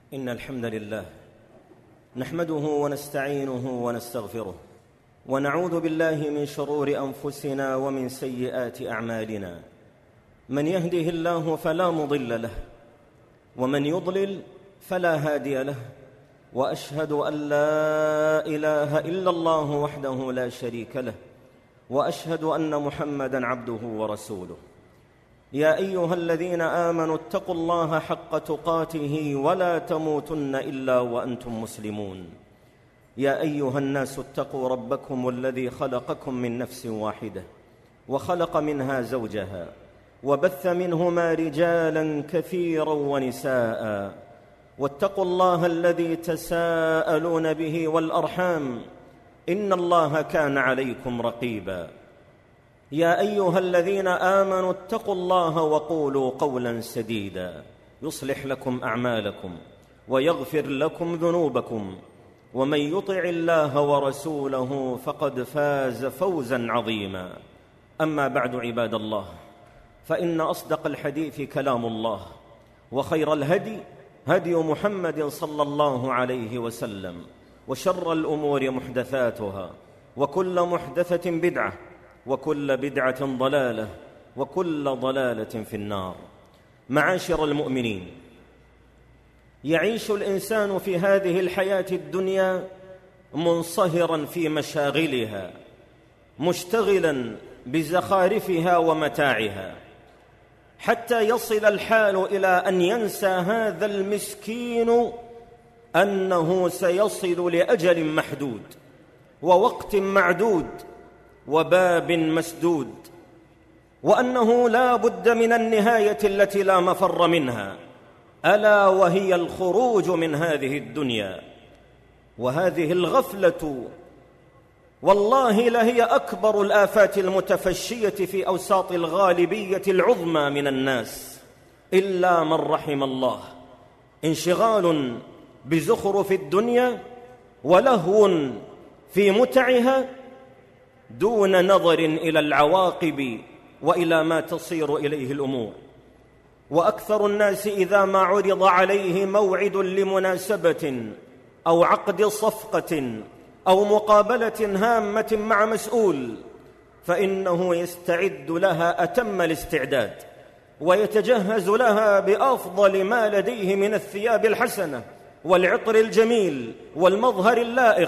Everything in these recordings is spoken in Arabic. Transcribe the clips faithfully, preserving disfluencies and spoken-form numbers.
إن الحمد لله نحمده ونستعينه ونستغفره ونعوذ بالله من شرور أنفسنا ومن سيئات أعمالنا. من يهده الله فلا مضل له ومن يضلل فلا هادي له، وأشهد أن لا إله إلا الله وحده لا شريك له، وأشهد أن محمدًا عبده ورسوله. يا أيها الذين آمنوا اتقوا الله حق تقاته ولا تموتن إلا وأنتم مسلمون. يا أيها الناس اتقوا ربكم الذي خلقكم من نفس واحدة وخلق منها زوجها وبث منهما رجالاً كثيراً ونساءً، واتقوا الله الذي تساءلون به والأرحام إن الله كان عليكم رقيباً. يا أيها الذين آمنوا اتقوا الله وقولوا قولاً سديداً يصلح لكم أعمالكم ويغفر لكم ذنوبكم، ومن يطع الله ورسوله فقد فاز فوزاً عظيماً. أما بعد، عباد الله، فإن أصدق الحديث كلام الله، وخير الهدي هدي محمد صلى الله عليه وسلم، وشر الأمور محدثاتها، وكل محدثة بدعة، وكل بدعة ضلالة، وكل ضلالة في النار. معاشر المؤمنين، يعيش الإنسان في هذه الحياة الدنيا منصهراً في مشاغلها، مشتغلاً بزخارفها ومتاعها، حتى يصل الحال إلى أن ينسى هذا المسكين أنه سيصل لأجل محدود ووقت معدود وباب مسدود، وأنه لا بد من النهاية التي لا مفر منها، ألا وهي الخروج من هذه الدنيا. وهذه الغفلة والله لهي أكبر الآفات المتفشية في أوساط الغالبية العظمى من الناس إلا من رحم الله. انشغال بزخرف الدنيا ولهو في متعها دون نظر إلى العواقب وإلى ما تصير إليه الأمور. وأكثر الناس إذا ما عرض عليه موعد لمناسبة أو عقد صفقة أو مقابلة هامة مع مسؤول، فإنه يستعد لها أتم الاستعداد، ويتجهز لها بأفضل ما لديه من الثياب الحسنة والعطر الجميل والمظهر اللائق.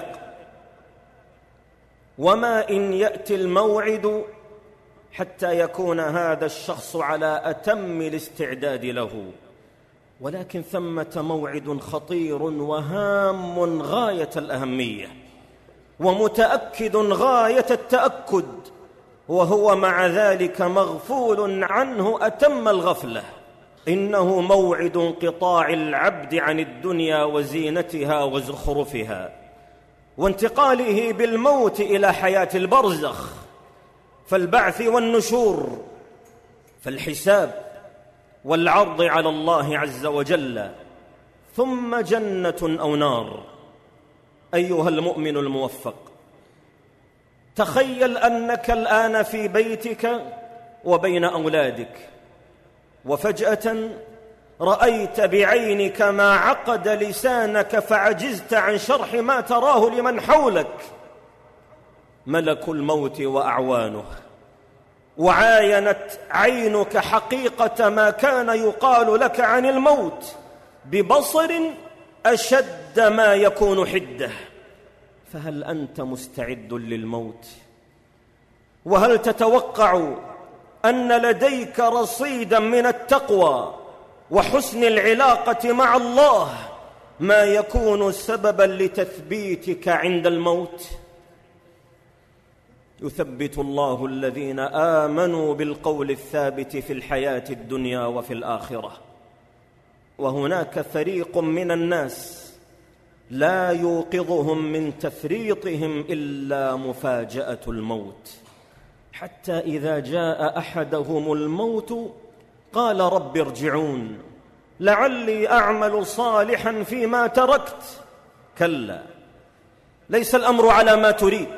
وما إن يأتي الموعد حتى يكون هذا الشخص على أتم الاستعداد له، ولكن ثمة موعد خطير وهام غاية الأهمية ومتأكد غاية التأكد، وهو مع ذلك مغفول عنه أتم الغفلة. إنه موعد انقطاع العبد عن الدنيا وزينتها وزخرفها، وانتقاله بالموت إلى حياة البرزخ، فالبعث والنشور، فالحساب والعرض على الله عز وجل، ثم جنة أو نار. أيها المؤمن الموفق، تخيل أنك الآن في بيتك وبين أولادك، وفجأة رأيت بعينك ما عقد لسانك فعجزت عن شرح ما تراه لمن حولك. ملك الموت وأعوانه، وعاينت عينك حقيقة ما كان يقال لك عن الموت ببصر أشد ما يكون حدة. فهل أنت مستعد للموت؟ وهل تتوقع أن لديك رصيدا من التقوى وحسن العلاقة مع الله ما يكون سببا لتثبيتك عند الموت؟ يثبت الله الذين آمنوا بالقول الثابت في الحياة الدنيا وفي الآخرة. وهناك فريق من الناس لا يوقظهم من تفريطهم إلا مفاجأة الموت، حتى إذا جاء أحدهم الموت قال رب ارجعون لعلي أعمل صالحا فيما تركت. كلا، ليس الأمر على ما تريد.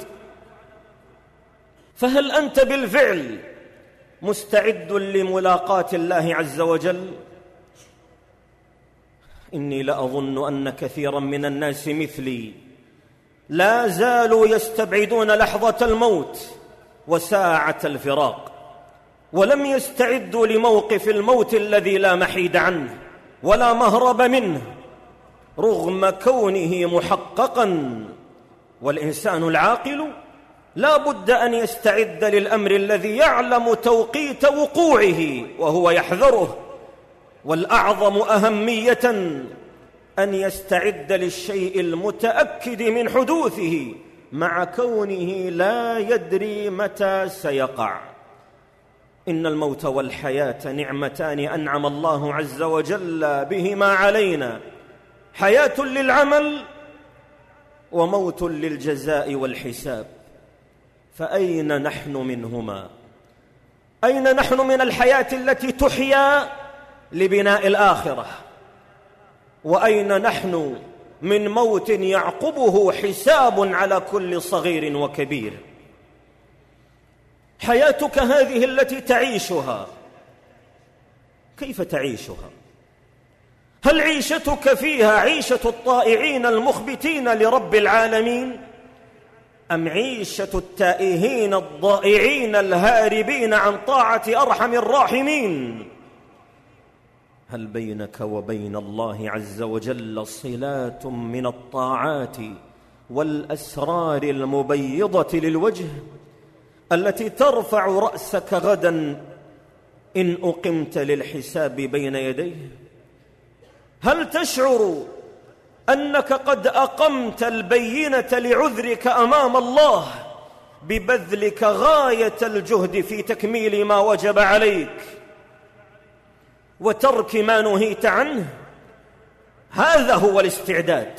فهل أنت بالفعل مستعد لملاقاة الله عز وجل؟ إني لأظن أن كثيرا من الناس مثلي لا زالوا يستبعدون لحظة الموت وساعة الفراق، ولم يستعدوا لموقف الموت الذي لا محيد عنه ولا مهرب منه، رغم كونه محققا. والإنسان العاقل لا بد أن يستعد للأمر الذي يعلم توقيت وقوعه وهو يحذره، والأعظم أهمية أن يستعد للشيء المتأكد من حدوثه مع كونه لا يدري متى سيقع. إن الموت والحياة نعمتان أنعم الله عز وجل بهما علينا، حياة للعمل وموت للجزاء والحساب، فأين نحن منهما؟ أين نحن من الحياة التي تحيا لبناء الآخرة؟ وأين نحن من موت يعقبه حساب على كل صغير وكبير؟ حياتك هذه التي تعيشها كيف تعيشها؟ هل عيشتك فيها عيشة الطائعين المخبتين لرب العالمين، أم عيشة التائهين الضائعين الهاربين عن طاعة أرحم الراحمين؟ هل بينك وبين الله عز وجل صلات من الطاعات والأسرار المبيضة للوجه التي ترفع رأسك غدا إن أقمت للحساب بين يديه؟ هل تشعر أنك قد أقمت البينة لعذرك أمام الله ببذلك غاية الجهد في تكميل ما وجب عليك وترك ما نهيت عنه؟ هذا هو الاستعداد.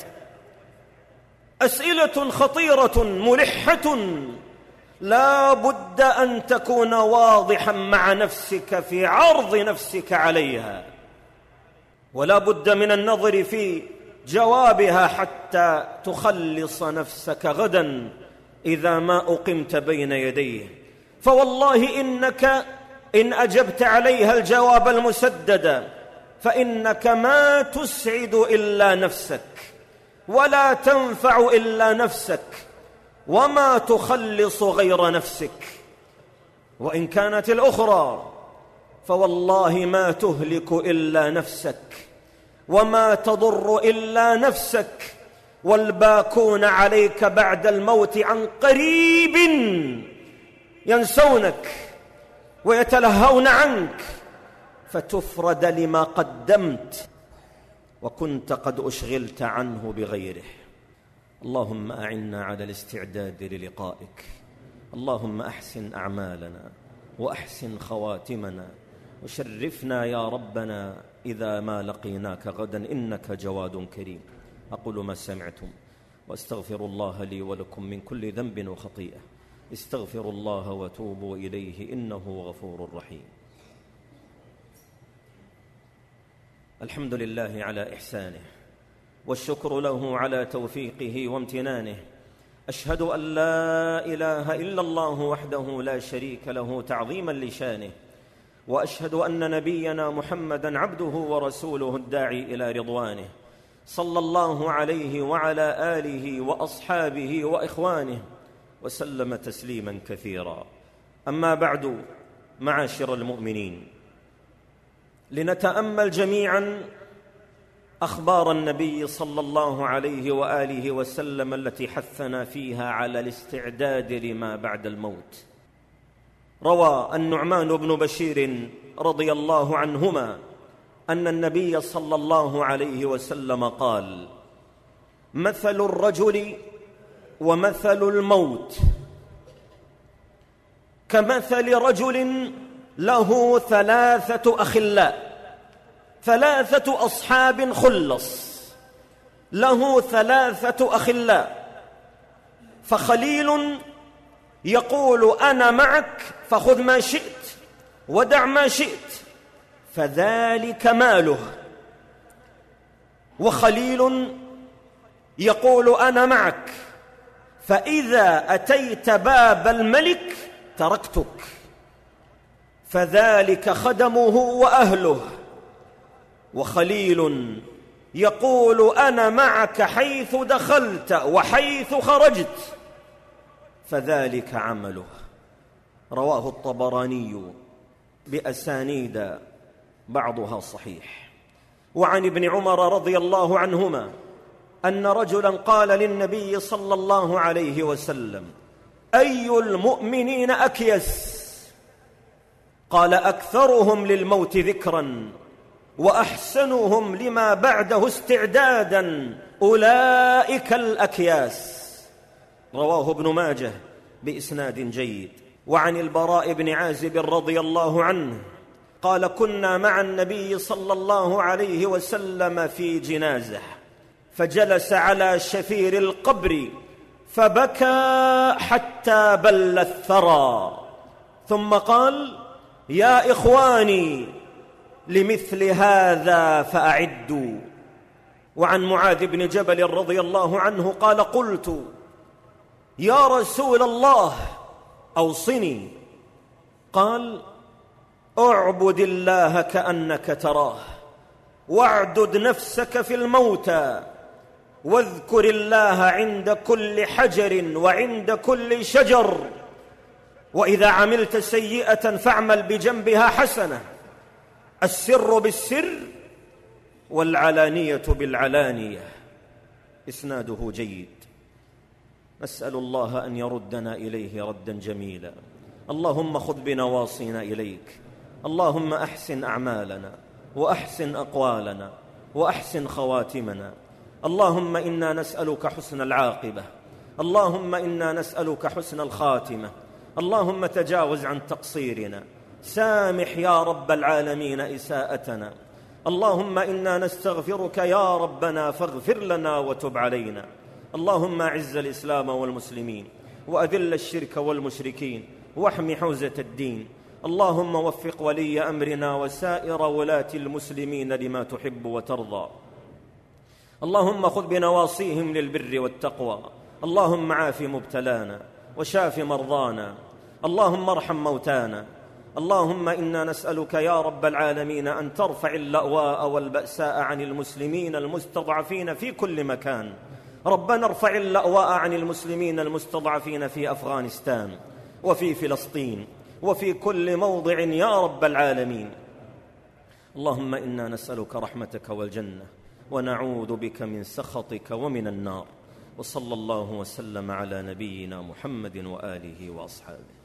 أسئلة خطيرة ملحة لا بد أن تكون واضحا مع نفسك في عرض نفسك عليها، ولا بد من النظر في جوابها حتى تخلص نفسك غدا إذا ما أقمت بين يديه. فوالله إنك إن أجبت عليها الجواب المسدد فإنك ما تسعد إلا نفسك ولا تنفع إلا نفسك وما تخلص غير نفسك، وإن كانت الأخرى فوالله ما تهلك إلا نفسك وما تضر إلا نفسك، والباكون عليك بعد الموت عن قريب ينسونك ويتلهون عنك فتفرد لما قدمت وكنت قد أشغلت عنه بغيره. اللهم أعنا على الاستعداد للقائك، اللهم أحسن أعمالنا وأحسن خواتمنا وشرفنا يا ربنا إذا ما لقيناك غدا إنك جواد كريم. أقول ما سمعتم وأستغفر الله لي ولكم من كل ذنب وخطيئة، استغفروا الله وتوبوا إليه إنه غفور رحيم. الحمد لله على إحسانه والشكر له على توفيقه وامتنانه، أشهد أن لا إله إلا الله وحده لا شريك له تعظيما لشانه، وأشهد أن نبينا محمدًا عبده ورسوله الداعي إلى رضوانه، صلى الله عليه وعلى آله وأصحابه وإخوانه وسلم تسليما كثيرا. أما بعد، معاشر المؤمنين، لنتأمل جميعا أخبار النبي صلى الله عليه وآله وسلم التي حثنا فيها على الاستعداد لما بعد الموت. روى النعمان بن بشير رضي الله عنهما أن النبي صلى الله عليه وسلم قال: مثل الرجل ومثل الموت كمثل رجل له ثلاثة أخلاء، ثلاثة أصحاب خلص، له ثلاثة أخلاء، فخليل يقول أنا معك فخذ ما شئت ودع ما شئت فذلك ماله، وخليل يقول أنا معك فإذا أتيت باب الملك تركتك فذلك خدمه وأهله، وخليل يقول أنا معك حيث دخلت وحيث خرجت، فذلك عمله. رواه الطبراني بأسانيد بعضها صحيح. وعن ابن عمر رضي الله عنهما أن رجلا قال للنبي صلى الله عليه وسلم: أي المؤمنين أكيس؟ قال: أكثرهم للموت ذكرا وأحسنهم لما بعده استعدادا، أولئك الأكياس. رواه ابن ماجه بإسناد جيد. وعن البراء بن عازب رضي الله عنه قال: كنا مع النبي صلى الله عليه وسلم في جنازة، فجلس على شفير القبر فبكى حتى بل الثرى، ثم قال: يا إخواني لمثل هذا فأعدوا. وعن معاذ بن جبل رضي الله عنه قال: قلت: يا رسول الله أوصني. قال: اعبد الله كأنك تراه، واعدد نفسك في الموتى، واذكر الله عند كل حجر وعند كل شجر، وإذا عملت سيئة فاعمل بجنبها حسنة، السر بالسر والعلانية بالعلانية. إسناده جيد. نسأل الله أن يردنا إليه ردا جميلا. اللهم خذ بنواصينا إليك، اللهم أحسن أعمالنا وأحسن أقوالنا وأحسن خواتمنا. اللهم إنا نسألك حسن العاقبة، اللهم إنا نسألك حسن الخاتمة. اللهم تجاوز عن تقصيرنا، سامح يا رب العالمين إساءتنا. اللهم إنا نستغفرك يا ربنا فاغفر لنا وتب علينا. اللهم أعز الإسلام والمسلمين، وأذل الشرك والمشركين، واحم حوزة الدين. اللهم وفق ولي أمرنا وسائر ولاة المسلمين لما تحب وترضى. اللهم خذ بنواصيهم للبر والتقوى. اللهم عاف مبتلانا وشاف مرضانا. اللهم ارحم موتانا. اللهم إنا نسألك يا رب العالمين أن ترفع اللأواء والبأساء عن المسلمين المستضعفين في كل مكان. ربنا ارفع اللأواء عن المسلمين المستضعفين في أفغانستان وفي فلسطين وفي كل موضع يا رب العالمين. اللهم إنا نسألك رحمتك والجنة، ونعوذ بك من سخطك ومن النار. وصلى الله وسلم على نبينا محمد وآله وأصحابه.